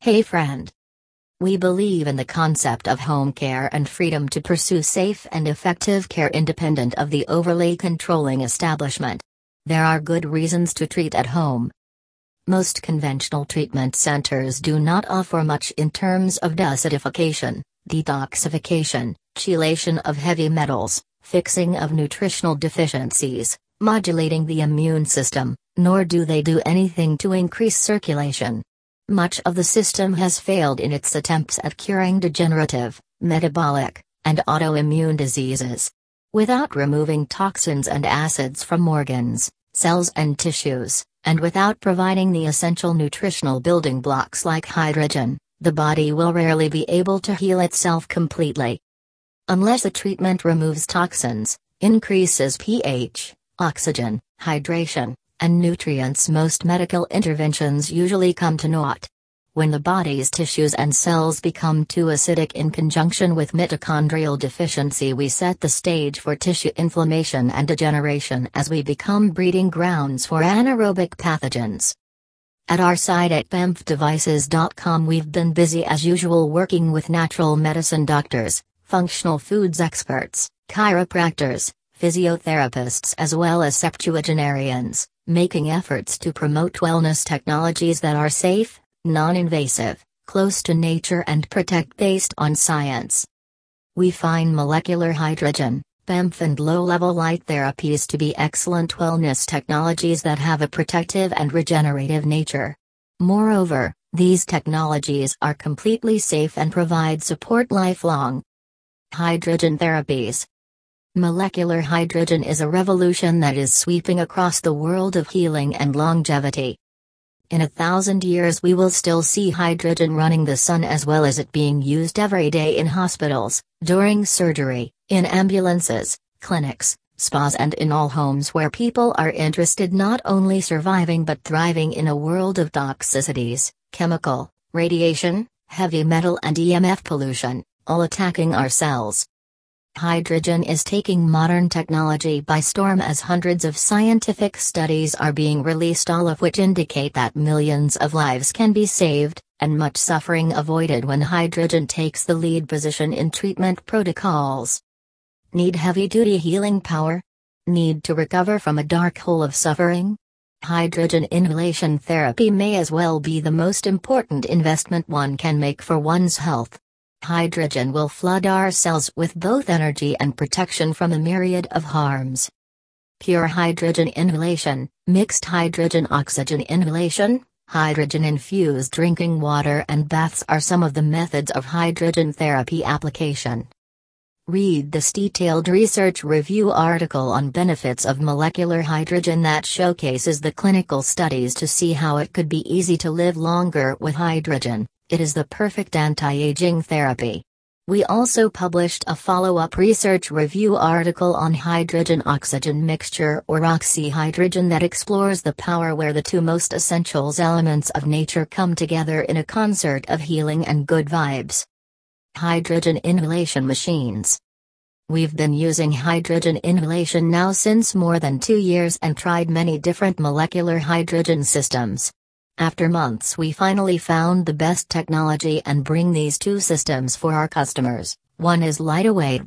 Hey friend. We believe in the concept of home care and freedom to pursue safe and effective care independent of the overly controlling establishment. There are good reasons to treat at home. Most conventional treatment centers do not offer much in terms of deacidification, detoxification, chelation of heavy metals, fixing of nutritional deficiencies, modulating the immune system, nor do they do anything to increase circulation. Much of the system has failed in its attempts at curing degenerative, metabolic, and autoimmune diseases. Without removing toxins and acids from organs, cells and tissues, and without providing the essential nutritional building blocks like hydrogen, the body will rarely be able to heal itself completely. Unless a treatment removes toxins, increases pH, oxygen, hydration, and nutrients, most medical interventions usually come to naught. When the body's tissues and cells become too acidic in conjunction with mitochondrial deficiency, we set the stage for tissue inflammation and degeneration as we become breeding grounds for anaerobic pathogens. At our site at bemfdevices.com, we've been busy as usual working with natural medicine doctors, functional foods experts, chiropractors, physiotherapists, as well as septuagenarians, making efforts to promote wellness technologies that are safe, non-invasive, close to nature, and protect based on science. We find molecular hydrogen, BEMF, and low-level light therapies to be excellent wellness technologies that have a protective and regenerative nature. Moreover, these technologies are completely safe and provide support lifelong. Hydrogen therapies. Molecular hydrogen is a revolution that is sweeping across the world of healing and longevity. In 1,000 years we will still see hydrogen running the sun, as well as it being used every day in hospitals, during surgery, in ambulances, clinics, spas, and in all homes where people are interested not only surviving but thriving in a world of toxicities, chemical, radiation, heavy metal, and EMF pollution, all attacking our cells. Hydrogen is taking modern technology by storm as hundreds of scientific studies are being released, all of which indicate that millions of lives can be saved, and much suffering avoided when hydrogen takes the lead position in treatment protocols. Need heavy-duty healing power? Need to recover from a dark hole of suffering? Hydrogen inhalation therapy may as well be the most important investment one can make for one's health. Hydrogen will flood our cells with both energy and protection from a myriad of harms. Pure hydrogen inhalation, mixed hydrogen-oxygen inhalation, hydrogen-infused drinking water, and baths are some of the methods of hydrogen therapy application. Read this detailed research review article on benefits of molecular hydrogen that showcases the clinical studies to see how it could be easy to live longer with hydrogen. It is the perfect anti-aging therapy. We also published a follow-up research review article on hydrogen-oxygen mixture, or oxyhydrogen, that explores the power where the two most essential elements of nature come together in a concert of healing and good vibes. Hydrogen inhalation machines. We've been using hydrogen inhalation now since more than 2 years and tried many different molecular hydrogen systems. After months we finally found the best technology and bring these two systems for our customers. One is lightweight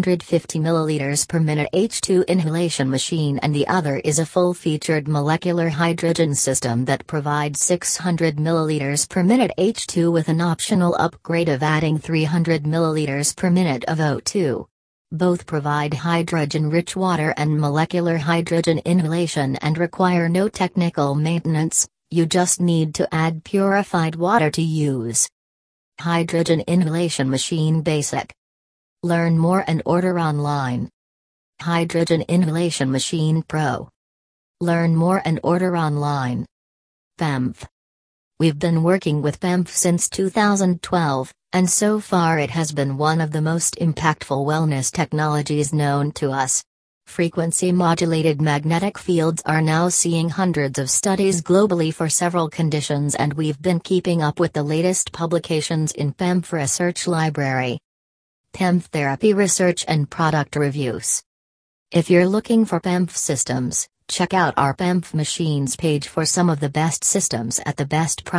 150 ml per minute H2 inhalation machine, and the other is a full-featured molecular hydrogen system that provides 600 ml per minute H2 with an optional upgrade of adding 300 ml per minute of O2. Both provide hydrogen-rich water and molecular hydrogen inhalation and require no technical maintenance. You just need to add purified water to use. Hydrogen inhalation machine basic. Learn more and order online. Hydrogen inhalation machine pro. Learn more and order online. BEMF. We've been working with BEMF since 2012, and so far it has been one of the most impactful wellness technologies known to us. Frequency-modulated magnetic fields are now seeing hundreds of studies globally for several conditions, and we've been keeping up with the latest publications in BEMF Research Library. BEMF Therapy Research and Product Reviews. If you're looking for BEMF systems, check out our BEMF machines page for some of the best systems at the best price.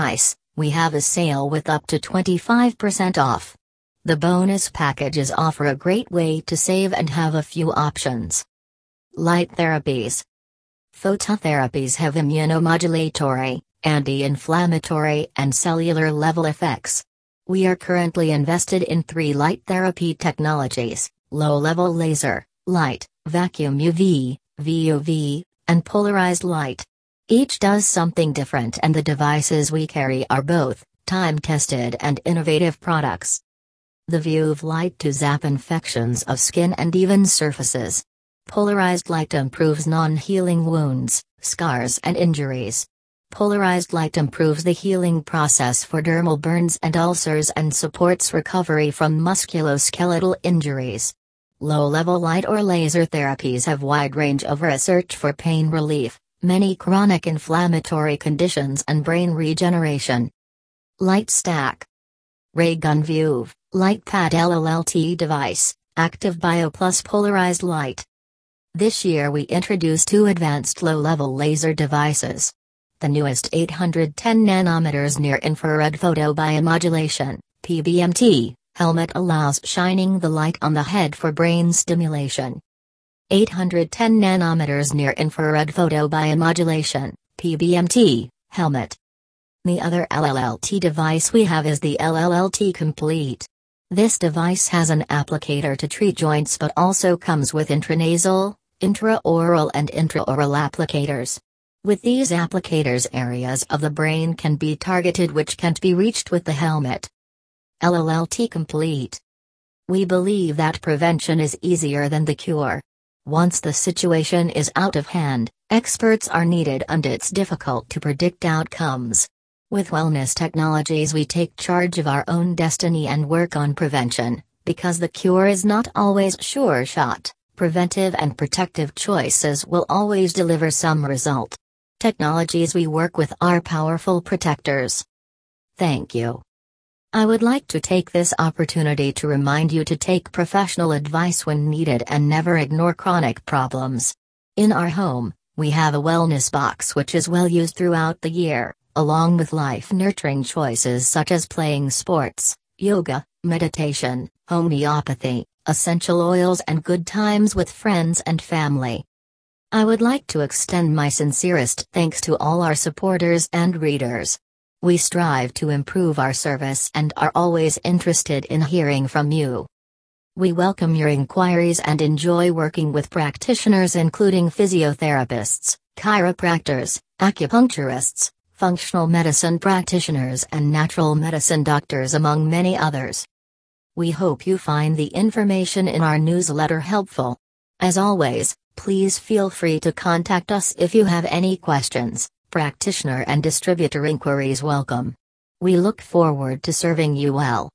we have a sale with up to 25% off. The bonus packages offer a great way to save and have a few options. Light therapies. Phototherapies have immunomodulatory, anti-inflammatory, and cellular level effects. We are currently invested in 3 light therapy technologies: low-level laser, light, vacuum UV, VUV, and polarized light. Each does something different, and the devices we carry are both time-tested and innovative products. The VUV light to zap infections of skin and even surfaces. Polarized light improves non-healing wounds, scars and injuries. Polarized light improves the healing process for dermal burns and ulcers and supports recovery from musculoskeletal injuries. Low-level light or laser therapies have wide range of research for pain relief, many chronic inflammatory conditions and brain regeneration. Light stack. Raygun VUV, Light Pad LLLT device, Active Bio Plus polarized light. This year we introduced 2 advanced low-level laser devices. The newest 810 nanometers near-infrared photobiomodulation (PBMT) helmet allows shining the light on the head for brain stimulation. 810 nanometers near-infrared photobiomodulation (PBMT) helmet. The other LLLT device we have is the LLLT Complete. This device has an applicator to treat joints but also comes with intranasal, intraoral and intraoral applicators. With these applicators, areas of the brain can be targeted which can't be reached with the helmet. LLLT Complete. We believe that prevention is easier than the cure. Once the situation is out of hand, experts are needed and it's difficult to predict outcomes. With wellness technologies we take charge of our own destiny and work on prevention, because the cure is not always sure shot. Preventive and protective choices will always deliver some result. Technologies we work with are powerful protectors. Thank you. I would like to take this opportunity to remind you to take professional advice when needed and never ignore chronic problems. In our home, we have a wellness box which is well used throughout the year, along with life-nurturing choices such as playing sports, yoga, meditation, homeopathy, essential oils and good times with friends and family. I would like to extend my sincerest thanks to all our supporters and readers. We strive to improve our service and are always interested in hearing from you. We welcome your inquiries and enjoy working with practitioners including physiotherapists, chiropractors, acupuncturists, functional medicine practitioners and natural medicine doctors among many others. We hope you find the information in our newsletter helpful. As always, please feel free to contact us if you have any questions. Practitioner and distributor inquiries welcome. We look forward to serving you well.